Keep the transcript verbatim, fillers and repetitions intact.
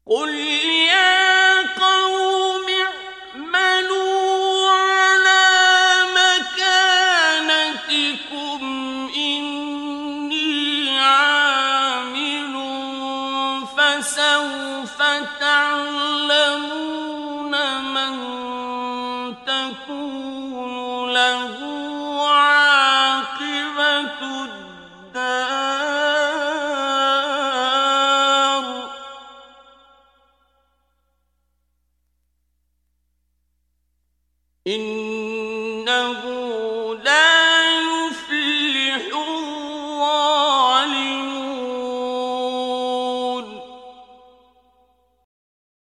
قُلْ يَا قَوْمِ اعْمَلُوا عَلَىٰ مَكَانَتِكُمْ إِنِّي عَامِلٌ ۖ فَسَوْفَ تَعْلَمُونَ مَن تَكُونُ لَهُ عَاقِبَةُ الدَّارِ ۗ إِنَّهُ